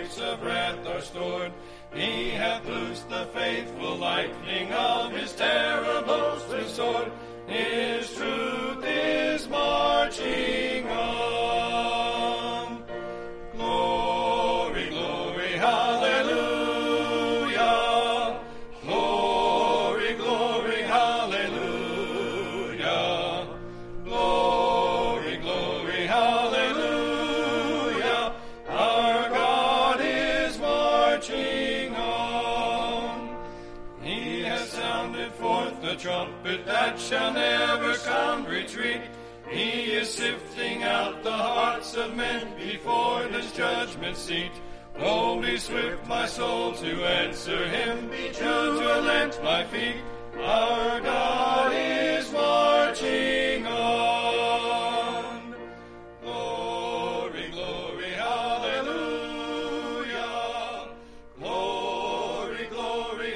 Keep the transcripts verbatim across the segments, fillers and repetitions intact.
gates of wrath are stored. He hath loosed the faithful lightning of his terrible sword. His truth is marching on. Glory, glory, hallelujah. Glory, glory, hallelujah. Glory, glory, hallelujah. Our God is marching on. He has sounded forth the trumpet that shall never sound retreat. He is sifting out the hearts of men before his judgment seat. Oh, be swift, my soul, to answer him. Be true to lend my feet. Our God is marching on. Glory, glory, hallelujah. Glory, glory,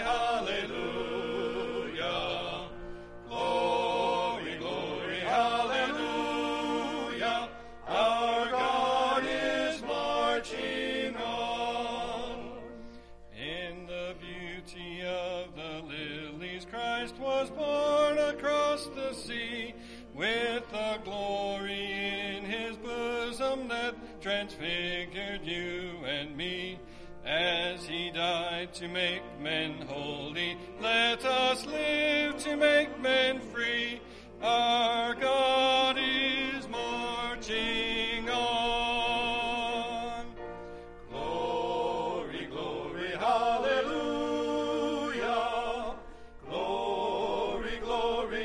hallelujah. Glory, glory, hallelujah. Our God is marching on. In the beauty of the lilies, Christ was born across the sea, with a glory in his bosom that transfigured you and me. As he died to make men holy, let us live to make men free. Our God is marching on. Glory, glory, hallelujah. Glory, glory,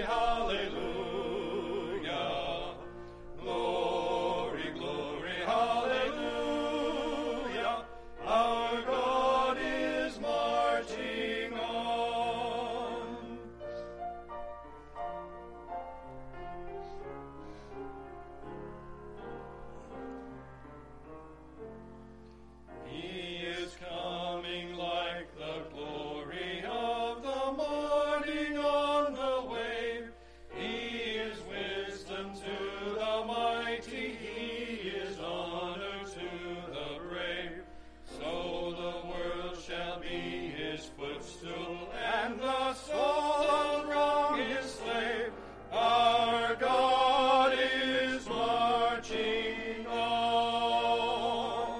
hallelujah. Glory, glory, hallelujah. Our God is marching on. He is coming like the glory of the morning on the wave. He is wisdom to the mighty. He is honor to the brave. So the world shall be his footstool, and the soul of wrong his slave. Our God is marching on.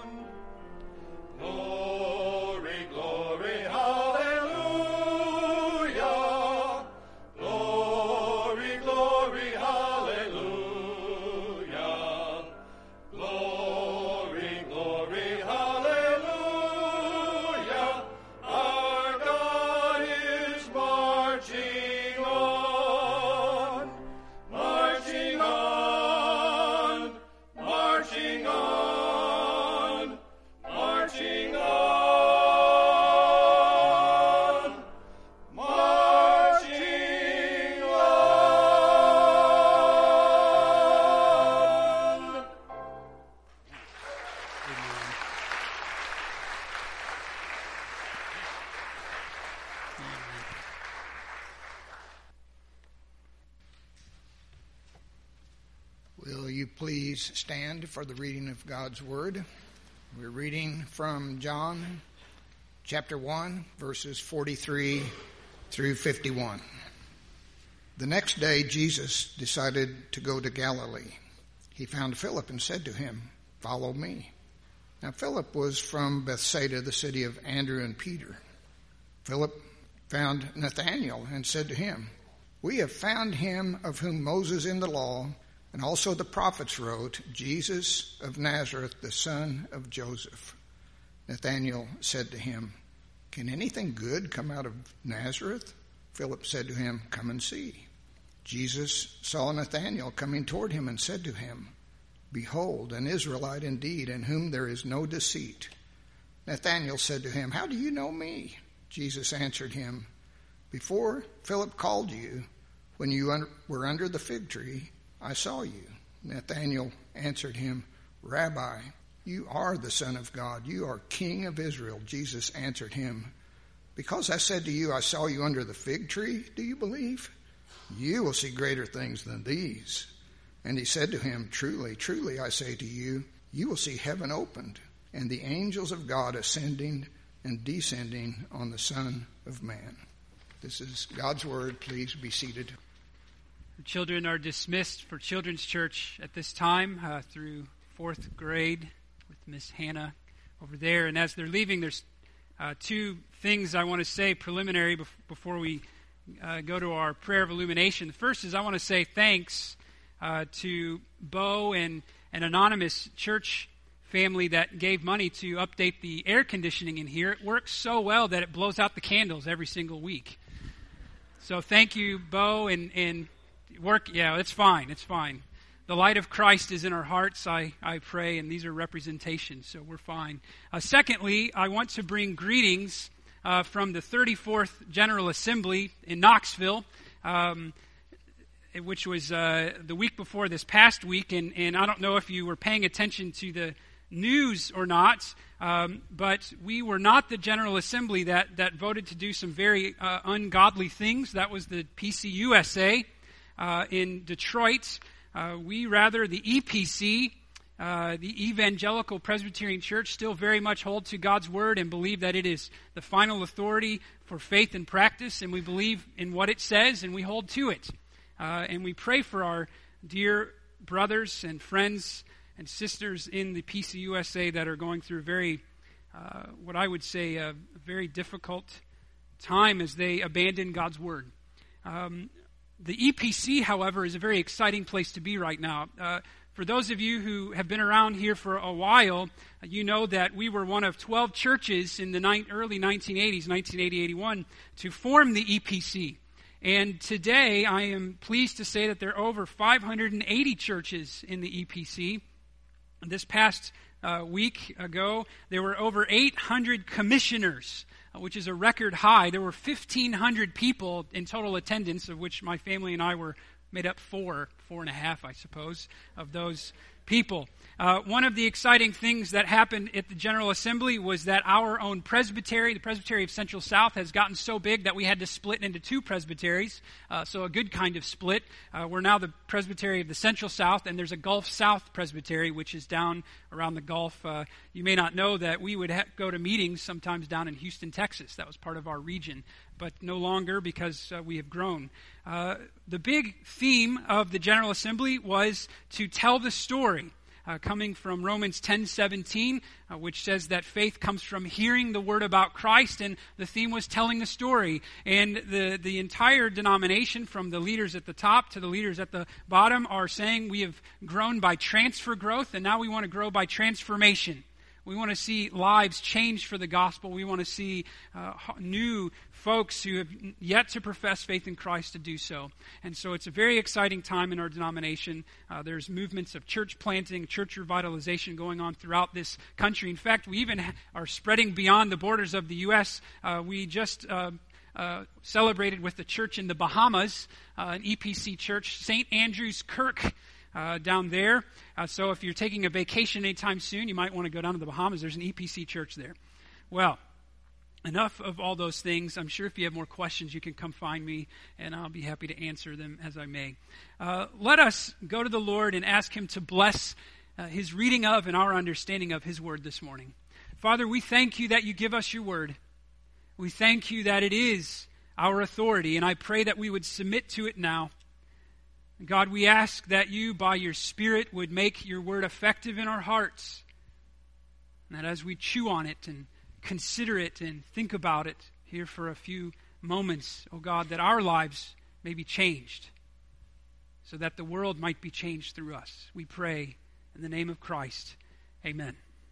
Glory, glory, hallelujah. Glory, glory, hallelujah. Glory, glory, hallelujah. Our God is marching on. Marching on. Marching on. Marching on. Marching on. Will you please stand for the reading of God's Word? We're reading from John chapter one, verses forty-three through fifty-one. The next day, Jesus decided to go to Galilee. He found Philip and said to him, "Follow me." Now Philip was from Bethsaida, the city of Andrew and Peter. Philip found Nathanael and said to him, "We have found him of whom Moses in the law and also the prophets wrote, Jesus of Nazareth, the son of Joseph." Nathanael said to him, "Can anything good come out of Nazareth?" Philip said to him, "Come and see." Jesus saw Nathanael coming toward him and said to him, "Behold, an Israelite indeed, in whom there is no deceit." Nathanael said to him, "How do you know me?" Jesus answered him, "Before Philip called you, when you un- were under the fig tree, I saw you." Nathanael answered him, "Rabbi, you are the Son of God. You are King of Israel." Jesus answered him, "Because I said to you, I saw you under the fig tree, do you believe? You will see greater things than these." And he said to him, "Truly, truly, I say to you, you will see heaven opened, and the angels of God ascending and descending on the Son of Man. This is God's word. Please be seated. Children are dismissed for Children's Church at this time uh, through fourth grade with Miss Hannah over there. And as they're leaving, there's uh, two things I want to say preliminary bef- before we uh, go to our prayer of illumination. The first is I want to say thanks uh, to Bo and an anonymous church family that gave money to update the air conditioning in here. It works so well that it blows out the candles every single week. So thank you, Bo, and, and work. Yeah, it's fine. It's fine. The light of Christ is in our hearts, I, I pray, and these are representations, so we're fine. Uh, secondly, I want to bring greetings uh, from the thirty-fourth General Assembly in Knoxville, um, which was uh, the week before this past week, and, and I don't know if you were paying attention to the news or not, um, but we were not the General Assembly that, that voted to do some very uh, ungodly things. That was the P C U S A uh, in Detroit. Uh, we rather, the E P C, uh, the Evangelical Presbyterian Church, still very much hold to God's Word and believe that it is the final authority for faith and practice, and we believe in what it says, and we hold to it. Uh, and we pray for our dear brothers and friends and sisters in the P C U S A that are going through very, uh, what I would say, a very difficult time as they abandon God's Word. Um, The E P C, however, is a very exciting place to be right now. Uh, for those of you who have been around here for a while, you know that we were one of twelve churches in the ni- early nineteen eighties, nineteen eighty, eighty-one, to form the E P C. And today, I am pleased to say that there are over five hundred eighty churches in the E P C. This past uh, week ago, there were over eight hundred commissioners, which is a record high. There were fifteen hundred people in total attendance, of which my family and I were made up four, four and a half, I suppose, of those people. Uh, one of the exciting things that happened at the General Assembly was that our own presbytery, the Presbytery of Central South, has gotten so big that we had to split into two presbyteries, uh, so a good kind of split. Uh, we're now the Presbytery of the Central South, and there's a Gulf South Presbytery, which is down around the Gulf. Uh, you may not know that we would ha- go to meetings sometimes down in Houston, Texas. That was part of our region, but no longer because uh, we have grown. Uh, the big theme of the General Assembly was to tell the story. Uh, coming from Romans ten seventeen, uh, which says that faith comes from hearing the word about Christ, and the theme was telling the story. And the, the entire denomination, from the leaders at the top to the leaders at the bottom, are saying we have grown by transfer growth, and now we want to grow by transformation. We want to see lives changed for the gospel. We want to see uh, new folks who have yet to profess faith in Christ to do so. And so it's a very exciting time in our denomination. Uh, there's movements of church planting, church revitalization going on throughout this country. In fact, we even ha- are spreading beyond the borders of the U S. Uh, we just uh, uh, celebrated with the church in the Bahamas, uh, an E P C church, Saint Andrew's Kirk, Uh, down there. Uh, so if you're taking a vacation anytime soon, you might want to go down to the Bahamas. There's an E P C church there. Well, enough of all those things. I'm sure if you have more questions, you can come find me, and I'll be happy to answer them as I may. Uh, let us go to the Lord and ask Him to bless uh, His reading of and our understanding of His Word this morning. Father, we thank You that You give us Your Word. We thank You that it is our authority, and I pray that we would submit to it now. God, we ask that You, by Your Spirit, would make Your Word effective in our hearts. And that as we chew on it and consider it and think about it here for a few moments, oh God, that our lives may be changed so that the world might be changed through us. We pray in the name of Christ. Amen.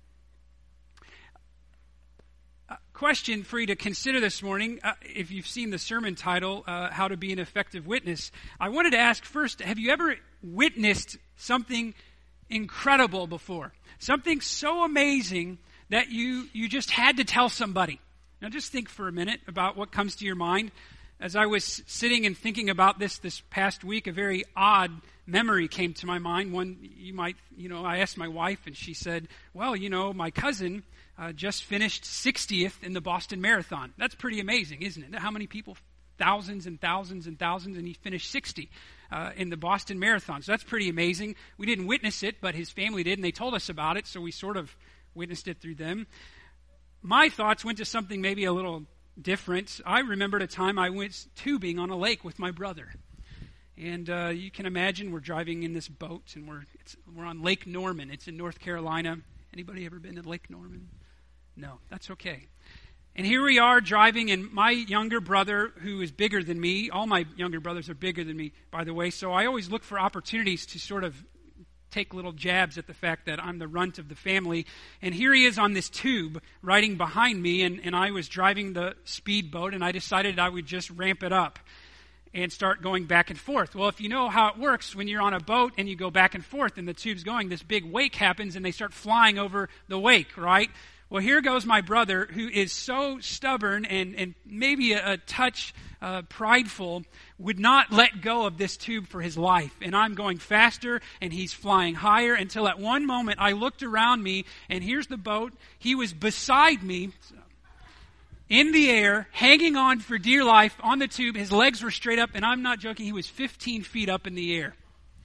Uh, question for you to consider this morning, uh, if you've seen the sermon title, uh, How to Be an Effective Witness. I wanted to ask first, have you ever witnessed something incredible before? Something so amazing that you, you just had to tell somebody. Now just think for a minute about what comes to your mind. As I was sitting and thinking about this this past week, a very odd memory came to my mind. One, you might, you know, I asked my wife and she said, well, you know, my cousin uh, just finished sixtieth in the Boston Marathon. That's pretty amazing, isn't it? How many people? Thousands and thousands and thousands, and he finished sixty uh, in the Boston Marathon. So that's pretty amazing. We didn't witness it, but his family did, and they told us about it, so we sort of witnessed it through them. My thoughts went to something maybe a little different. I remembered a time I went tubing on a lake with my brother. And uh, you can imagine we're driving in this boat, and we're it's, we're on Lake Norman. It's in North Carolina. Anybody ever been to Lake Norman? No, that's okay. And here we are driving, and my younger brother, who is bigger than me, all my younger brothers are bigger than me, by the way, so I always look for opportunities to sort of take little jabs at the fact that I'm the runt of the family. And here he is on this tube riding behind me, and, and I was driving the speedboat, and I decided I would just ramp it up and start going back and forth. Well, if you know how it works, when you're on a boat and you go back and forth and the tube's going, this big wake happens and they start flying over the wake, right? Well, here goes my brother, who is so stubborn and, and maybe a, a touch uh, prideful, would not let go of this tube for his life. And I'm going faster, and he's flying higher, until at one moment I looked around me, and here's the boat. He was beside me, in the air, hanging on for dear life on the tube. His legs were straight up, and I'm not joking, he was fifteen feet up in the air.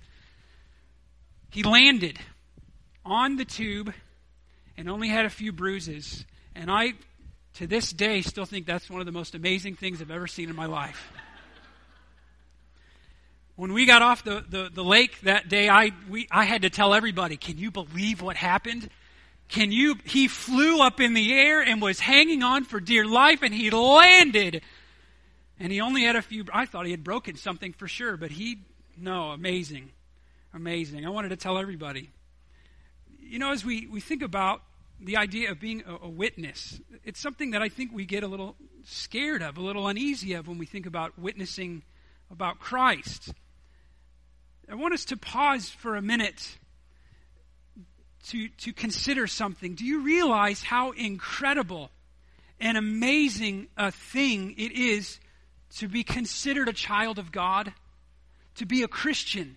He landed on the tube and only had a few bruises. And I, to this day, still think that's one of the most amazing things I've ever seen in my life. When we got off the, the, the lake that day, I we I had to tell everybody, can you believe what happened? Can you, he flew up in the air and was hanging on for dear life, and he landed. And he only had a few, I thought he had broken something for sure, but he, no, amazing. Amazing. I wanted to tell everybody. You know, as we, we think about the idea of being a, a witness, it's something that I think we get a little scared of, a little uneasy of when we think about witnessing about Christ. I want us to pause for a minute to, to consider something. Do you realize how incredible and amazing a thing it is to be considered a child of God, to be a Christian?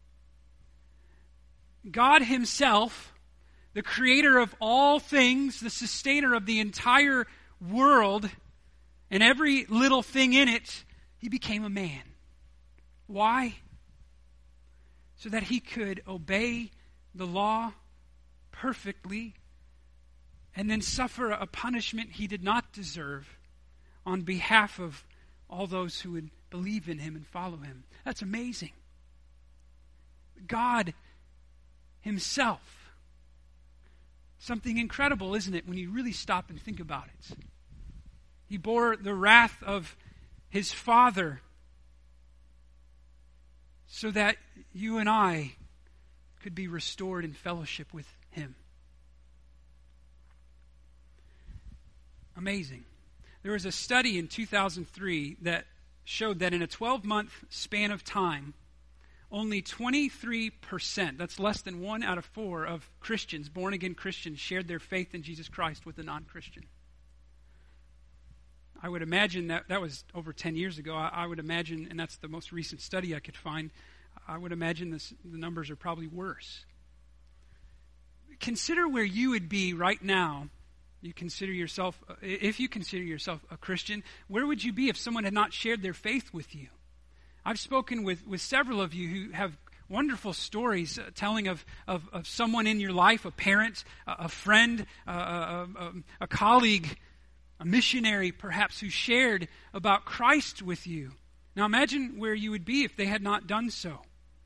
God himself, the creator of all things, the sustainer of the entire world and every little thing in it, he became a man. Why? So that he could obey the law perfectly and then suffer a punishment he did not deserve on behalf of all those who would believe in him and follow him. That's amazing. God himself. Something incredible, isn't it, when you really stop and think about it? He bore the wrath of his Father so that you and I could be restored in fellowship with him. Amazing. There was a study in two thousand three that showed that in a twelve-month span of time, only twenty-three percent, that's less than one out of four of Christians, born-again Christians, shared their faith in Jesus Christ with a non-Christian. I would imagine that, that was over ten years ago, I, I would imagine, and that's the most recent study I could find, I would imagine this, the numbers are probably worse. Consider where you would be right now. You consider yourself, if you consider yourself a Christian, where would you be if someone had not shared their faith with you? I've spoken with, with several of you who have wonderful stories uh, telling of, of, of someone in your life, a parent, a, a friend, uh, a, a, a colleague, a missionary perhaps, who shared about Christ with you. Now imagine where you would be if they had not done so.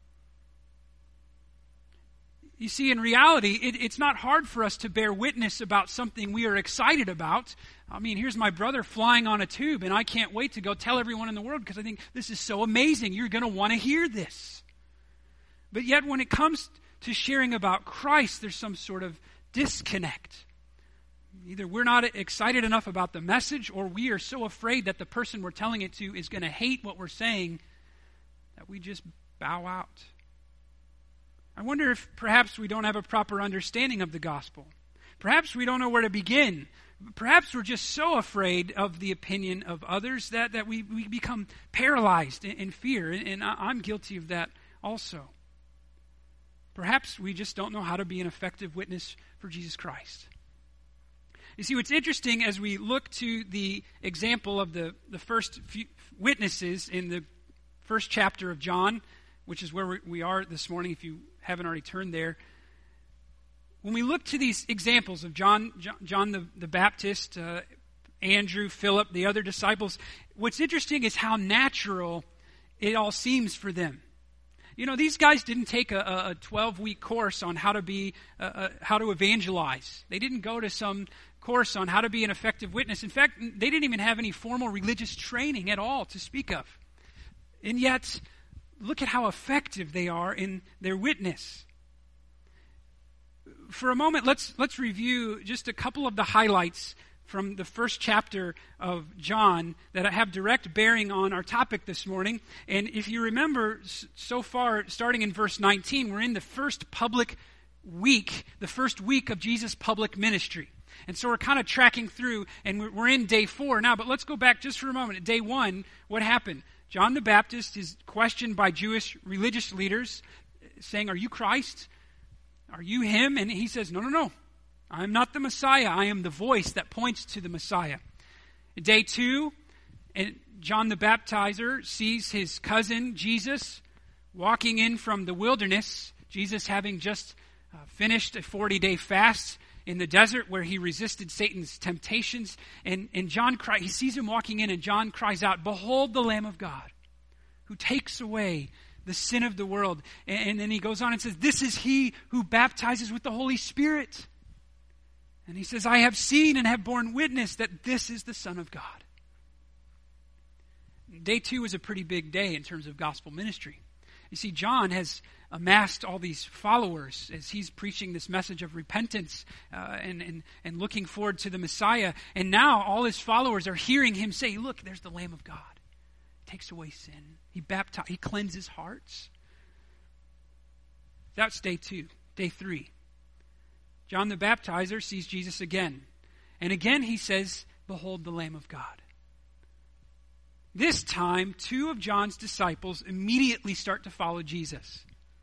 You see, in reality, it, it's not hard for us to bear witness about something we are excited about. I mean, here's my brother flying on a tube, and I can't wait to go tell everyone in the world because I think this is so amazing. You're going to want to hear this. But yet, when it comes to sharing about Christ, there's some sort of disconnect. Either we're not excited enough about the message, or we are so afraid that the person we're telling it to is going to hate what we're saying that we just bow out. I wonder if perhaps we don't have a proper understanding of the gospel. Perhaps we don't know where to begin. Perhaps we're just so afraid of the opinion of others that, that we, we become paralyzed in, in fear. And, and I'm guilty of that also. Perhaps we just don't know how to be an effective witness for Jesus Christ. You see, what's interesting as we look to the example of the, the first few witnesses in the first chapter of John, which is where we are this morning if you haven't already turned there. when we look to these examples of John, John, John the, the Baptist, uh, Andrew, Philip, the other disciples, what's interesting is how natural it all seems for them. You know, these guys didn't take a twelve-week course on how to be, uh, uh, how to evangelize. They didn't go to some course on how to be an effective witness. In fact, they didn't even have any formal religious training at all to speak of. And yet, look at how effective they are in their witness. For a moment, let's let's review just a couple of the highlights from the first chapter of John that have direct bearing on our topic this morning. And if you remember, so far, starting in verse nineteen, we're in the first public week, the first week of Jesus' public ministry. And so we're kind of tracking through, and we're in day four now. But let's go back just for a moment. At day one, what happened? John the Baptist is questioned by Jewish religious leaders, saying, "Are you Christ? Are you him?" And he says, "No, no, no. I am not the Messiah. I am the voice that points to the Messiah." Day two, and John the Baptizer sees his cousin Jesus walking in from the wilderness, Jesus having just uh, finished a forty-day fast in the desert where he resisted Satan's temptations. And, and John cry, he sees him walking in, and John cries out, "Behold the Lamb of God, who takes away the sin of the world." And, and then he goes on and says, "This is he who baptizes with the Holy Spirit." And he says, "I have seen and have borne witness that this is the Son of God." Day two is a pretty big day in terms of gospel ministry. You see, John has amassed all these followers as he's preaching this message of repentance uh, and, and, and looking forward to the Messiah. And now all his followers are hearing him say, "Look, there's the Lamb of God. He takes away sin. He baptizes, he cleanses hearts." That's day two. Day three. John the Baptizer sees Jesus again. And again he says, "Behold the Lamb of God." This time, two of John's disciples immediately start to follow Jesus.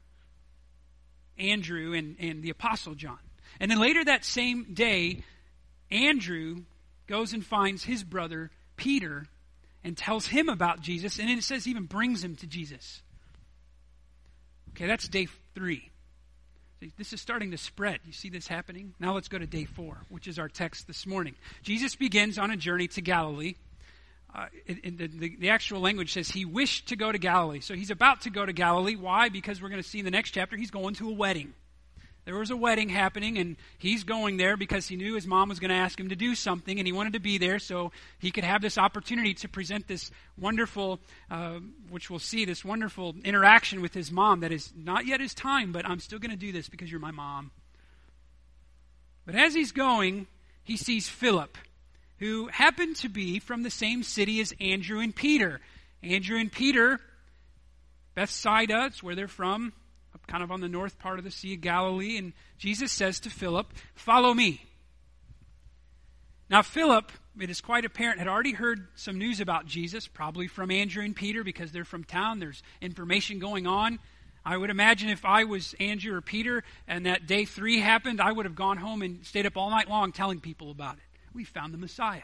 Andrew and, and the Apostle John. And then later that same day, Andrew goes and finds his brother Peter and tells him about Jesus. And then it says even brings him to Jesus. Okay, that's day three. This is starting to spread. You see this happening? Now let's go to day four, which is our text this morning. Jesus begins on a journey to Galilee. Uh, in the, the, the actual language says he wished to go to Galilee. So he's about to go to Galilee. Why? Because we're going to see in the next chapter he's going to a wedding. There was a wedding happening, and he's going there because he knew his mom was going to ask him to do something, and he wanted to be there so he could have this opportunity to present this wonderful, uh, which we'll see, this wonderful interaction with his mom that is not yet his time, but I'm still going to do this because you're my mom. But as he's going, he sees Philip, who happened to be from the same city as Andrew and Peter. Andrew and Peter, Bethsaida, it's where they're from, kind of on the north part of the Sea of Galilee, and Jesus says to Philip, "Follow me." Now Philip, it is quite apparent, had already heard some news about Jesus, probably from Andrew and Peter because they're from town, there's information going on. I would imagine if I was Andrew or Peter and that day three happened, I would have gone home and stayed up all night long telling people about it. We found the Messiah.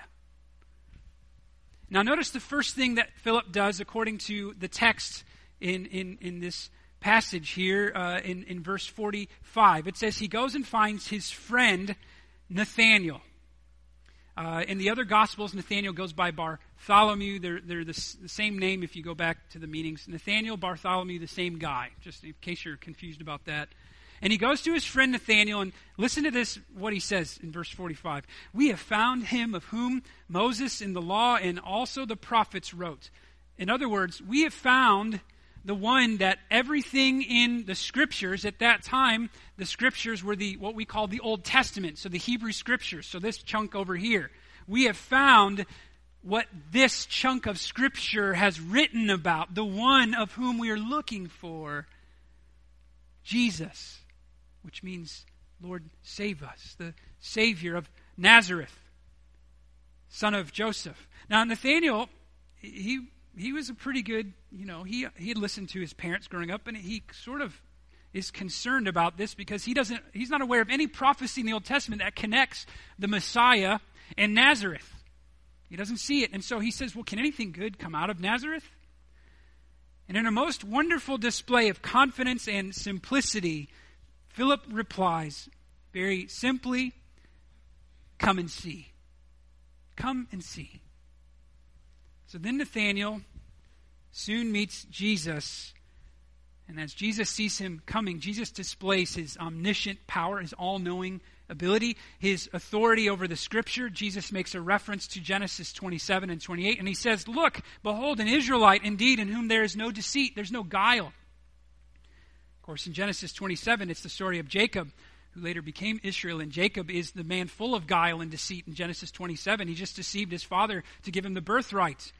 Now notice the first thing that Philip does according to the text in, in, in this passage here uh, in, in verse forty-five. It says he goes and finds his friend Nathanael. Uh, in the other Gospels, Nathanael goes by Bartholomew. They're, they're the, the same name if you go back to the meetings. Nathanael, Bartholomew, the same guy, just in case you're confused about that. And he goes to his friend Nathanael, and listen to this, what he says in verse forty-five. "We have found him of whom Moses in the law and also the prophets wrote." In other words, we have found the one that everything in the scriptures at that time, the scriptures were the what we call the Old Testament, so the Hebrew scriptures, so this chunk over here. We have found what this chunk of scripture has written about, the one of whom we are looking for, Jesus, which means, Lord, save us, the Savior of Nazareth, son of Joseph. Now, Nathanael, he he was a pretty good, you know, he he had listened to his parents growing up, and he sort of is concerned about this because he doesn't, he's not aware of any prophecy in the Old Testament that connects the Messiah and Nazareth. He doesn't see it. And so he says, well, can anything good come out of Nazareth? And in a most wonderful display of confidence and simplicity, Philip replies, Very simply, come and see. Come and see. So then Nathanael soon meets Jesus. And as Jesus sees him coming, Jesus displays his omniscient power, his all-knowing ability, his authority over the Scripture. Jesus makes a reference to Genesis twenty-seven and twenty-eight, and he says, "Look, behold, an Israelite indeed, in whom there is no deceit, there's no guile." Of course, in Genesis twenty-seven, it's the story of Jacob, who later became Israel, and Jacob is the man full of guile and deceit. In Genesis twenty-seven, he just deceived his father to give him the birthright.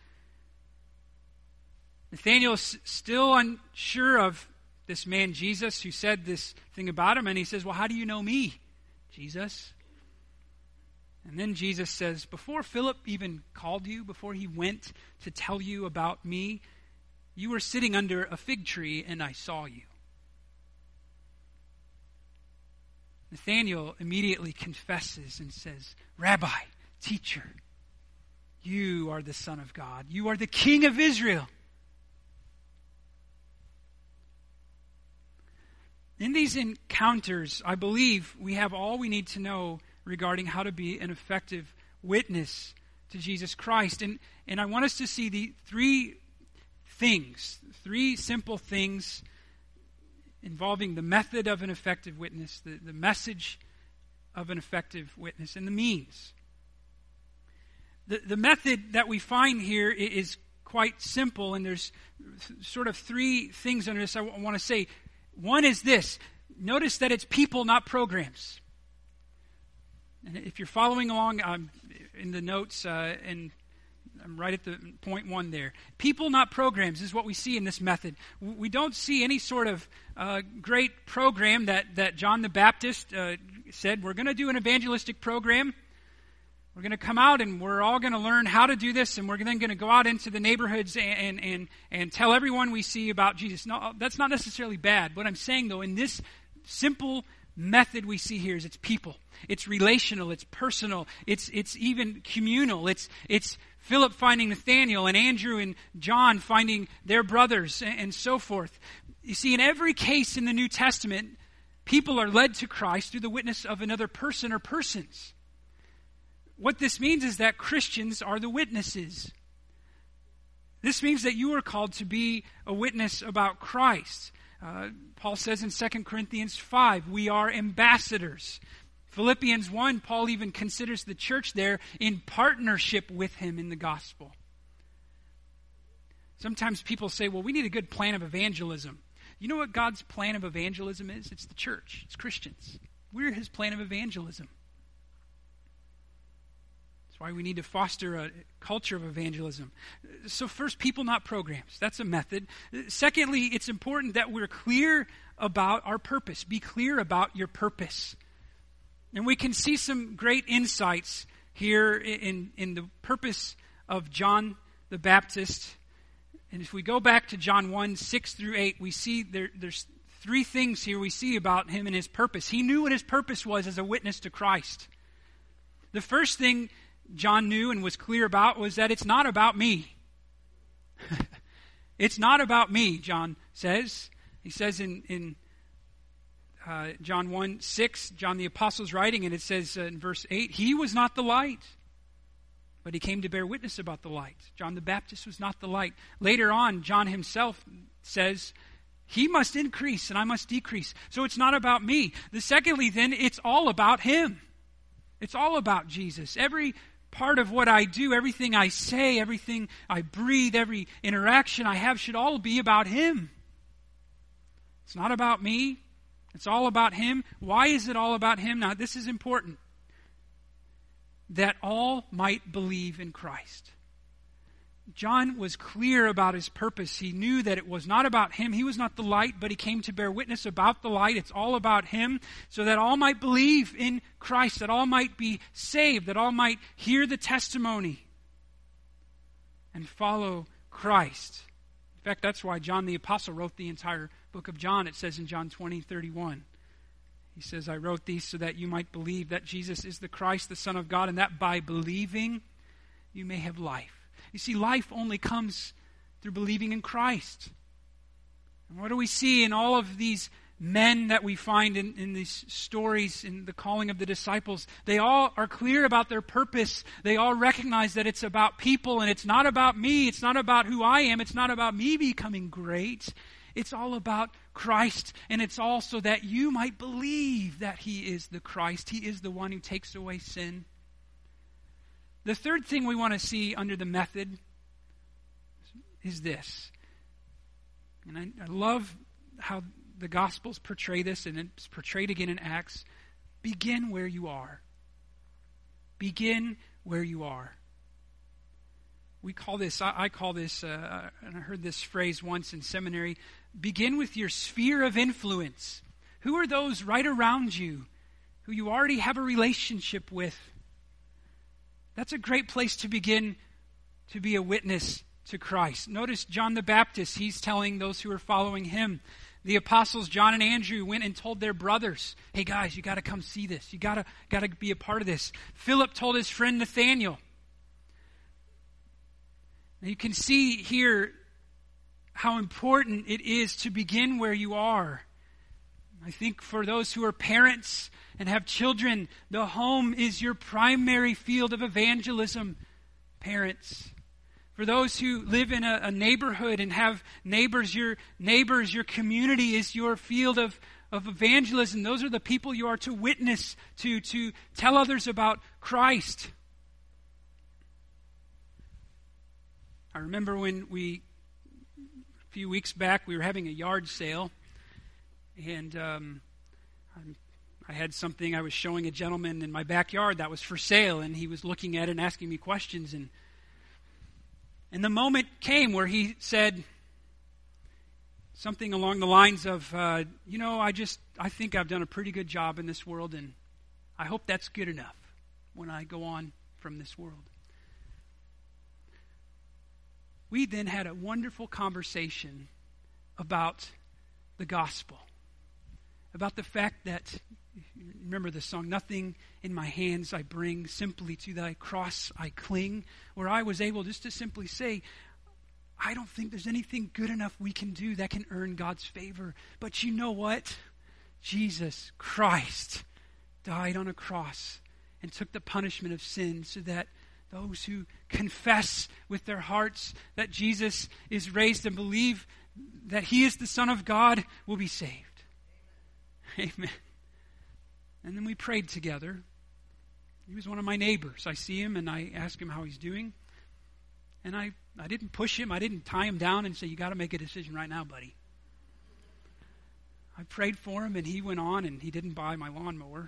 Nathanael is still unsure of this man Jesus who said this thing about him, and he says, "Well, how do you know me, Jesus?" And then Jesus says, "Before Philip even called you, before he went to tell you about me, you were sitting under a fig tree and I saw you." Nathanael immediately confesses and says, "Rabbi, teacher, you are the Son of God. You are the King of Israel." In these encounters, I believe we have all we need to know regarding how to be an effective witness to Jesus Christ. And, and I want us to see the three things, three simple things involving the method of an effective witness, the, the message of an effective witness, and the means. The, the method that we find here is quite simple, and there's sort of three things under this I w- want to say. One is this. Notice that it's people, not programs. And if you're following along um, in the notes, uh, and I'm right at the point one there. People, not programs, is what we see in this method. We don't see any sort of uh, great program that, that John the Baptist uh, said, we're going to do an evangelistic program. We're going to come out and we're all going to learn how to do this, and we're then going to go out into the neighborhoods and, and, and, and tell everyone we see about Jesus. No, that's not necessarily bad. What I'm saying, though, in this simple method we see here is it's people. It's relational. It's personal. It's it's even communal. It's it's Philip finding Nathanael and Andrew and John finding their brothers and, and so forth. You see, in every case in the New Testament, people are led to Christ through the witness of another person or persons. What this means is that Christians are the witnesses. This means that you are called to be a witness about Christ. Uh, Paul says in Second Corinthians five, we are ambassadors. Philippians one, Paul even considers the church there in partnership with him in the gospel. Sometimes people say, well, we need a good plan of evangelism. You know what God's plan of evangelism is? It's the church. It's Christians. We're his plan of evangelism. That's why we need to foster a culture of evangelism. So first, people, not programs. That's a method. Secondly, it's important that we're clear about our purpose. Be clear about your purpose. And we can see some great insights here in, in the purpose of John the Baptist. And if we go back to John one, six through eight, we see there, there's three things here we see about him and his purpose. He knew what his purpose was as a witness to Christ. The first thing John knew and was clear about was that it's not about me. It's not about me, John says. He says in, in uh, John one, six, John the Apostle's writing, and it says uh, in verse eight, he was not the light, but he came to bear witness about the light. John the Baptist was not the light. Later on, John himself says, he must increase and I must decrease. So it's not about me. The secondly, then, it's all about him. It's all about Jesus. Every part of what I do, everything I say, everything I breathe, every interaction I have should all be about him. It's not about me. It's all about him. Why is it all about him? Now, this is important. That all might believe in Christ. John was clear about his purpose. He knew that it was not about him. He was not the light, but he came to bear witness about the light. It's all about him, so that all might believe in Christ, that all might be saved, that all might hear the testimony and follow Christ. In fact, that's why John the Apostle wrote the entire book of John. It says in John twenty, thirty-one. He says, I wrote these so that you might believe that Jesus is the Christ, the Son of God, and that by believing you may have life. You see, life only comes through believing in Christ. And what do we see in all of these men that we find in, in these stories in the calling of the disciples, they all are clear about their purpose. They all recognize that it's about people and it's not about me. It's not about who I am. It's not about me becoming great. It's all about Christ, and it's also that you might believe that He is the Christ. He is the one who takes away sin. The third thing we want to see under the method is this. And I, I love how the Gospels portray this, and it's portrayed again in Acts. Begin where you are. Begin where you are. We call this, I, I call this, uh, and I heard this phrase once in seminary, begin with your sphere of influence. Who are those right around you who you already have a relationship with? That's a great place to begin to be a witness to Christ. Notice John the Baptist, he's telling those who are following him. The apostles John and Andrew went and told their brothers, hey guys, you got to come see this. You got to got to be a part of this. Philip told his friend Nathaniel. Now you can see here how important it is to begin where you are. I think for those who are parents and have children, the home is your primary field of evangelism. Parents. For those who live in a, a neighborhood and have neighbors, your neighbors, your community is your field of, of evangelism. Those are the people you are to witness to, to tell others about Christ. I remember when we, a few weeks back, we were having a yard sale, and um, I had something I was showing a gentleman in my backyard that was for sale, and he was looking at it and asking me questions, and And the moment came where he said something along the lines of, uh, you know, I just, I think I've done a pretty good job in this world, and I hope that's good enough when I go on from this world. We then had a wonderful conversation about the gospel, about the fact that, remember the song, nothing in my hands I bring, simply to thy cross I cling, where I was able just to simply say, I don't think there's anything good enough we can do that can earn God's favor. But you know what? Jesus Christ died on a cross and took the punishment of sin so that those who confess with their hearts that Jesus is raised and believe that He is the Son of God will be saved. Amen. And then we prayed together. He was one of my neighbors. I see him and I ask him how he's doing. And I, I didn't push him. I didn't tie him down and say, you got to make a decision right now, buddy. I prayed for him and he went on and he didn't buy my lawnmower.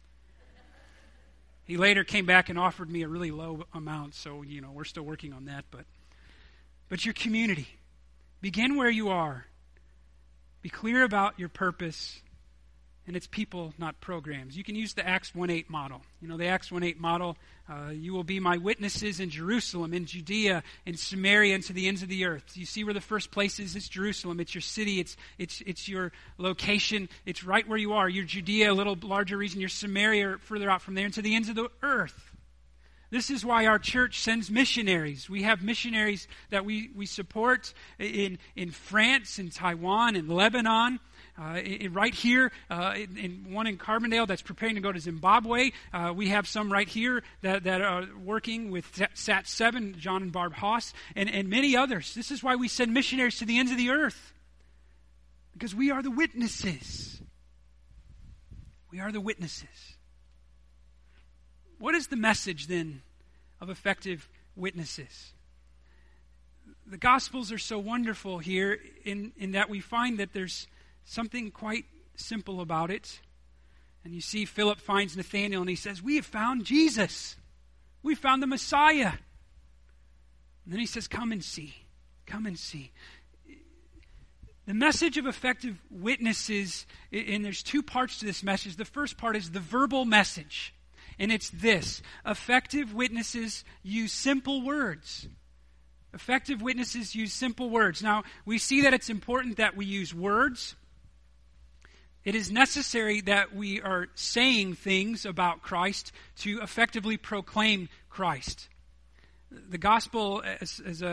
He later came back and offered me a really low amount. So, you know, we're still working on that. But, but your community. Begin where you are. Be clear about your purpose. And it's people, not programs. You can use the Acts one eight model. You know, the Acts one eight model, uh, you will be my witnesses in Jerusalem, in Judea, in Samaria, and to the ends of the earth. You see where the first place is? It's Jerusalem. It's your city. It's it's it's your location. It's right where you are. You're Judea, a little larger region. You're Samaria, further out from there, and to the ends of the earth. This is why our church sends missionaries. We have missionaries that we, we support in, in France, in Taiwan, in Lebanon. Uh, in, right here, uh, in, in one in Carbondale that's preparing to go to Zimbabwe. Uh, we have some right here that, that are working with S A T seven, John and Barb Haas, and, and many others. This is why we send missionaries to the ends of the earth. Because we are the witnesses. We are the witnesses. What is the message then of effective witnesses? The Gospels are so wonderful here in, in that we find that there's something quite simple about it. And you see Philip finds Nathanael and he says, we have found Jesus. We found the Messiah. And then he says, come and see. Come and see. The message of effective witnesses, and there's two parts to this message. The first part is the verbal message. And it's this. Effective witnesses use simple words. Effective witnesses use simple words. Now, we see that it's important that we use words. It is necessary that we are saying things about Christ to effectively proclaim Christ. The gospel, as, as a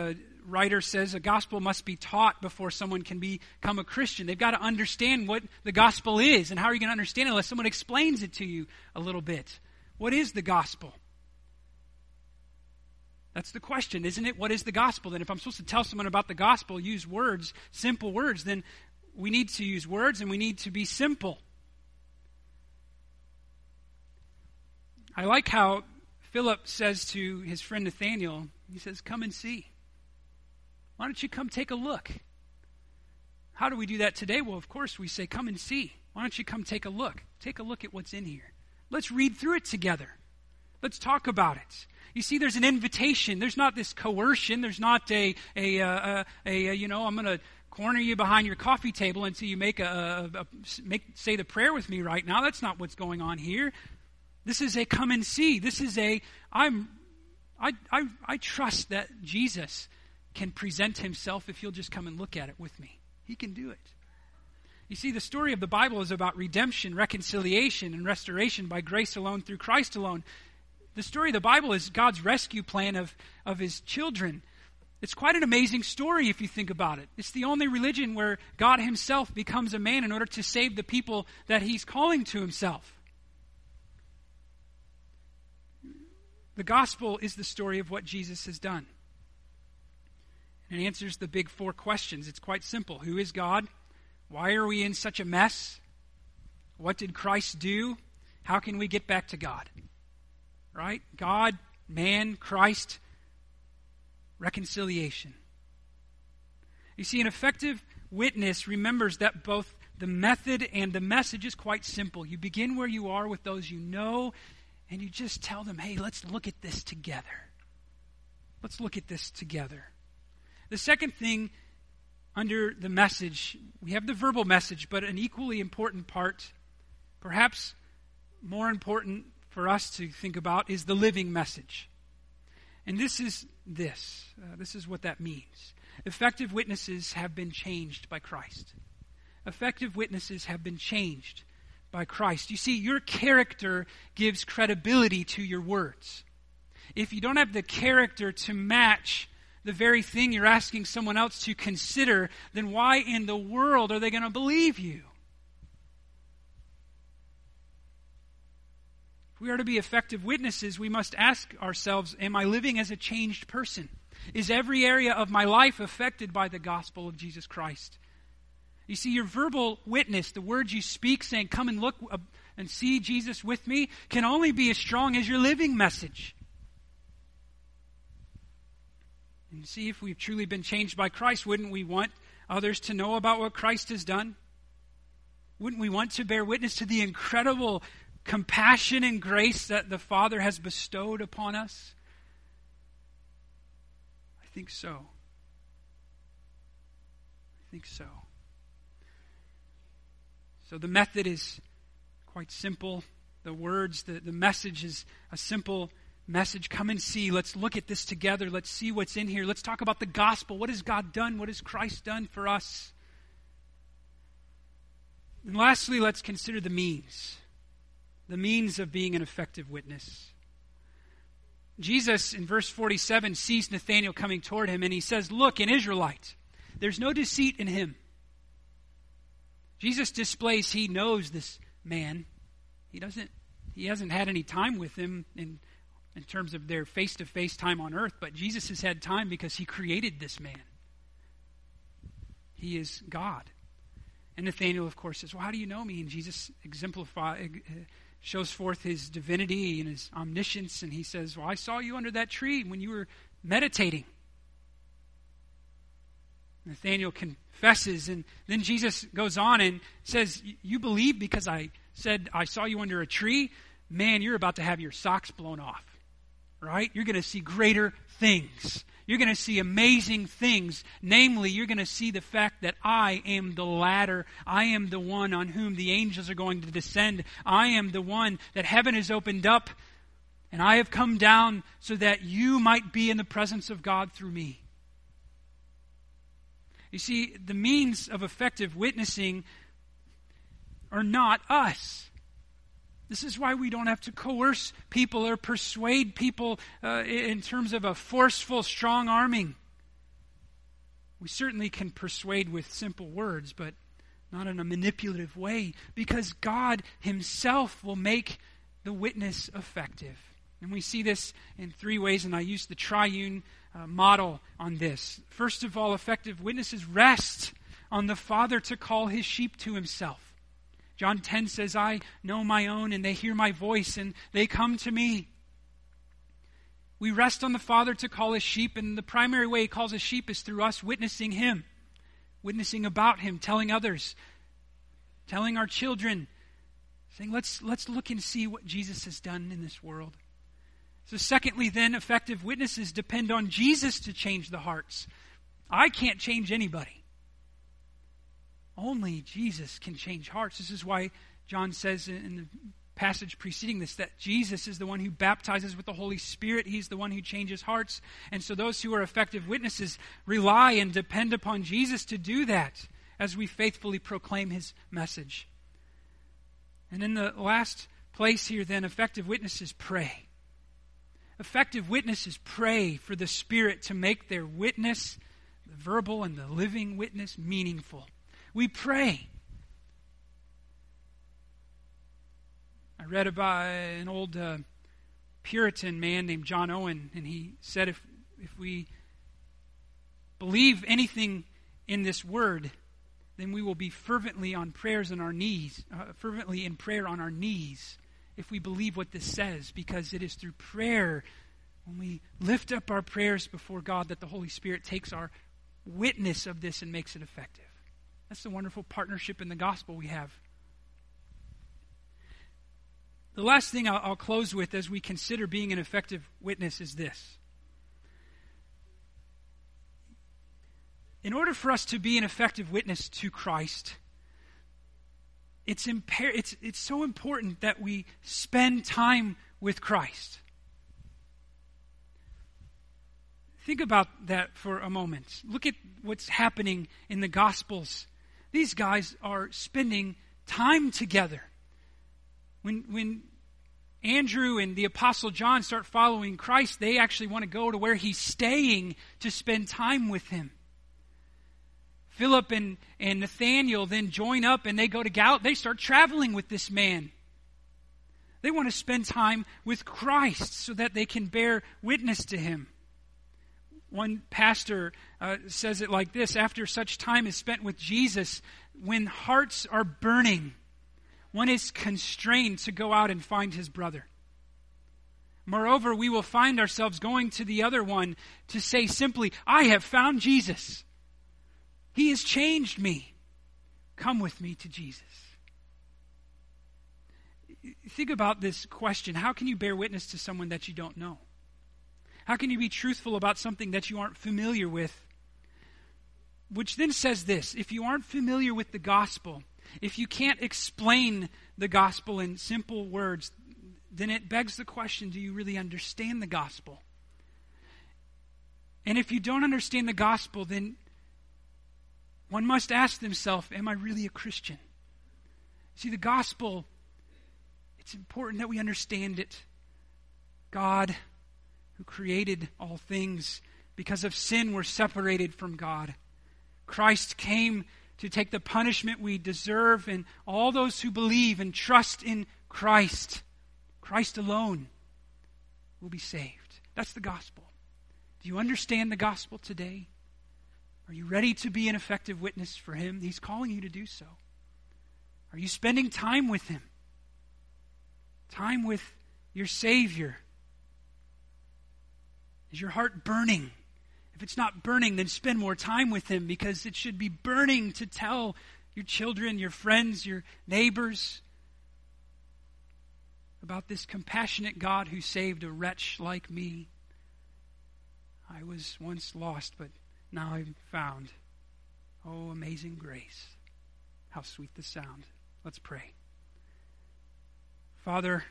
writer says a gospel must be taught before someone can become a Christian. They've got to understand what the gospel is. And how are you going to understand it unless someone explains it to you a little bit? What is the gospel? That's the question, isn't it? What is the gospel? Then if I'm supposed to tell someone about the gospel, use words, simple words, then we need to use words and we need to be simple. I like how Philip says to his friend Nathanael, he says, come and see. Why don't you come take a look? How do we do that today? Well, of course we say, come and see. Why don't you come take a look? Take a look at what's in here. Let's read through it together. Let's talk about it. You see, there's an invitation. There's not this coercion. There's not a, a, a, a, a you know, I'm going to corner you behind your coffee table until you make a, a, a make say the prayer with me right now. That's not what's going on here. This is a come and see. This is a, I'm, I, I, I trust that Jesus can present himself if you'll just come and look at it with me. He can do it. You see, the story of the Bible is about redemption, reconciliation, and restoration by grace alone through Christ alone. The story of the Bible is God's rescue plan of, of his children. It's quite an amazing story if you think about it. It's the only religion where God himself becomes a man in order to save the people that he's calling to himself. The gospel is the story of what Jesus has done. And it answers the big four questions. It's quite simple. Who is God? Why are we in such a mess? What did Christ do? How can we get back to God? Right? God, man, Christ, reconciliation. You see, an effective witness remembers that both the method and the message is quite simple. You begin where you are with those you know, and you just tell them, hey, let's look at this together. Let's look at this together. The second thing under the message, we have the verbal message, but an equally important part, perhaps more important for us to think about, is the living message. And this is this. Uh, this is what that means. Effective witnesses have been changed by Christ. Effective witnesses have been changed by Christ. You see, your character gives credibility to your words. If you don't have the character to match the very thing you're asking someone else to consider, then why in the world are they going to believe you? If we are to be effective witnesses, we must ask ourselves, am I living as a changed person? Is every area of my life affected by the gospel of Jesus Christ? You see, your verbal witness, the words you speak saying, come and look and see Jesus with me, can only be as strong as your living message. And see, if we've truly been changed by Christ, wouldn't we want others to know about what Christ has done? Wouldn't we want to bear witness to the incredible compassion and grace that the Father has bestowed upon us? I think so. I think so. So the method is quite simple. The words, the, the message is a simple message. Come and see. Let's look at this together. Let's see what's in here. Let's talk about the gospel. What has God done? What has Christ done for us? And lastly, let's consider the means. The means of being an effective witness. Jesus, in verse forty-seven, sees Nathanael coming toward him, and he says, look, an Israelite. There's no deceit in him. Jesus displays he knows this man. He doesn't, he hasn't had any time with him in, in terms of their face-to-face time on earth, but Jesus has had time because he created this man. He is God. And Nathanael, of course, says, well, how do you know me? And Jesus exemplifies, shows forth his divinity and his omniscience, and he says, well, I saw you under that tree when you were meditating. Nathanael confesses, and then Jesus goes on and says, you believe because I said I saw you under a tree? Man, you're about to have your socks blown off, right? You're going to see greater things. You're going to see amazing things. Namely, you're going to see the fact that I am the ladder. I am the one on whom the angels are going to descend. I am the one that heaven has opened up, and I have come down so that you might be in the presence of God through me. You see, the means of effective witnessing are not us. This is why we don't have to coerce people or persuade people uh, in terms of a forceful, strong arming. We certainly can persuade with simple words, but not in a manipulative way, because God himself will make the witness effective. And we see this in three ways, and I use the triune uh, model on this. First of all, effective witnesses rest on the Father to call his sheep to himself. John ten says, I know my own, and they hear my voice, and they come to me. We rest on the Father to call his sheep, and the primary way he calls his sheep is through us witnessing him, witnessing about him, telling others, telling our children, saying, let's, let's look and see what Jesus has done in this world. So secondly, then, effective witnesses depend on Jesus to change the hearts. I can't change anybody. Only Jesus can change hearts. This is why John says in the passage preceding this that Jesus is the one who baptizes with the Holy Spirit. He's the one who changes hearts. And so those who are effective witnesses rely and depend upon Jesus to do that as we faithfully proclaim his message. And in the last place here, then, effective witnesses pray. Effective witnesses pray for the Spirit to make their witness, the verbal and the living witness, meaningful. We pray. I read about an old uh, Puritan man named John Owen, and he said if if we believe anything in this word, then we will be fervently on prayers on our knees, uh, fervently in prayer on our knees, if we believe what this says, because it is through prayer, when we lift up our prayers before God, that the Holy Spirit takes our witness of this and makes it effective. That's the wonderful partnership in the gospel we have. The last thing I'll, I'll close with as we consider being an effective witness is this. In order for us to be an effective witness to Christ, it's, imper- it's, it's so important that we spend time with Christ. Think about that for a moment. Look at what's happening in the Gospels. These guys are spending time together. When when Andrew and the Apostle John start following Christ, they actually want to go to where he's staying to spend time with him. Philip and, and Nathanael then join up and they go to Galilee. They start traveling with this man. They want to spend time with Christ so that they can bear witness to him. One pastor uh, says it like this: after such time is spent with Jesus, when hearts are burning, one is constrained to go out and find his brother. Moreover, we will find ourselves going to the other one to say simply, I have found Jesus. He has changed me. Come with me to Jesus. Think about this question. How can you bear witness to someone that you don't know? How can you be truthful about something that you aren't familiar with? Which then says this: if you aren't familiar with the gospel, if you can't explain the gospel in simple words, then it begs the question, do you really understand the gospel? And if you don't understand the gospel, then one must ask themselves, am I really a Christian? See, the gospel, it's important that we understand it. God, who created all things, because of sin we're separated from God. Christ came to take the punishment we deserve, and all those who believe and trust in Christ, Christ alone, will be saved. That's the gospel. Do you understand the gospel today? Are you ready to be an effective witness for him? He's calling you to do so. Are you spending time with him? Time with your Savior? Is your heart burning? If it's not burning, then spend more time with him, because it should be burning to tell your children, your friends, your neighbors about this compassionate God who saved a wretch like me. I was once lost, but now I'm found. Oh, amazing grace. How sweet the sound. Let's pray. Father,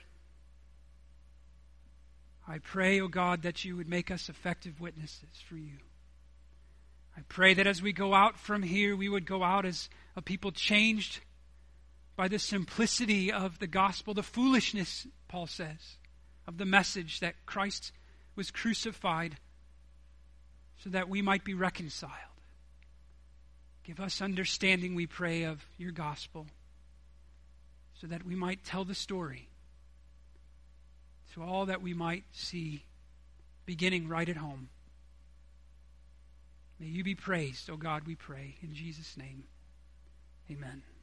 I pray, O God, that you would make us effective witnesses for you. I pray that as we go out from here, we would go out as a people changed by the simplicity of the gospel, the foolishness, Paul says, of the message that Christ was crucified so that we might be reconciled. Give us understanding, we pray, of your gospel, so that we might tell the story to all that we might see, beginning right at home. May you be praised, O God, we pray. In Jesus' name, amen.